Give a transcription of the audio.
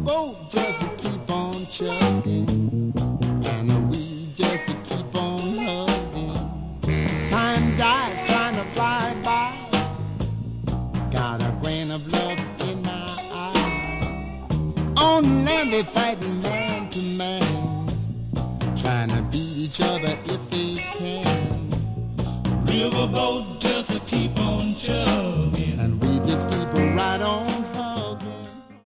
boat just keep on chugging, and we just keep on hugging. Time dies trying to fly by. Got a grain of love in my eye. On land they fighting man to man, trying to beat each other if they can. Riverboat just keep on chugging.